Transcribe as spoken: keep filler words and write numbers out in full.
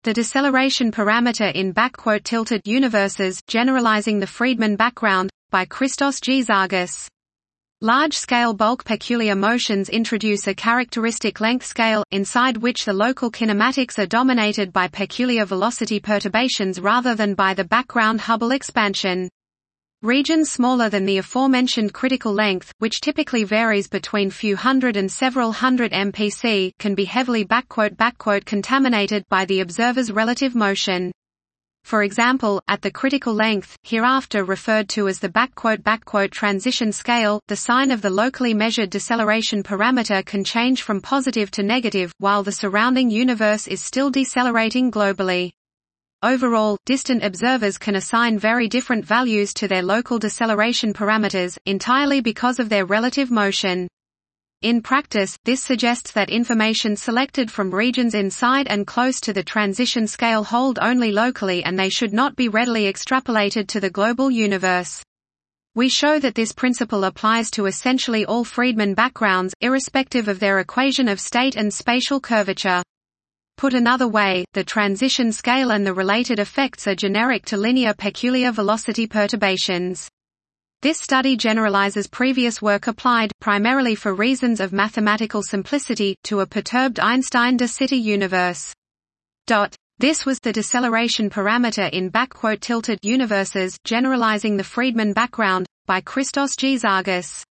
The deceleration parameter in tilted universes, generalizing the Friedmann background, by Christos G. Zargas. Large-scale bulk peculiar motions introduce a characteristic length scale, inside which the local kinematics are dominated by peculiar velocity perturbations rather than by the background Hubble expansion. Regions smaller than the aforementioned critical length, which typically varies between few hundred and several hundred M P C, can be heavily contaminated by the observer's relative motion. For example, at the critical length, hereafter referred to as the transition scale, the sign of the locally measured deceleration parameter can change from positive to negative, while the surrounding universe is still decelerating globally. Overall, distant observers can assign very different values to their local deceleration parameters, entirely because of their relative motion. In practice, this suggests that information selected from regions inside and close to the transition scale hold only locally and they should not be readily extrapolated to the global universe. We show that this principle applies to essentially all Friedmann backgrounds, irrespective of their equation of state and spatial curvature. Put another way, the transition scale and the related effects are generic to linear peculiar velocity perturbations. This study generalizes previous work applied, primarily for reasons of mathematical simplicity, to a perturbed Einstein de Sitter universe. This was the deceleration parameter in tilted universes, generalizing the Friedmann background, by Christos G. Zargas.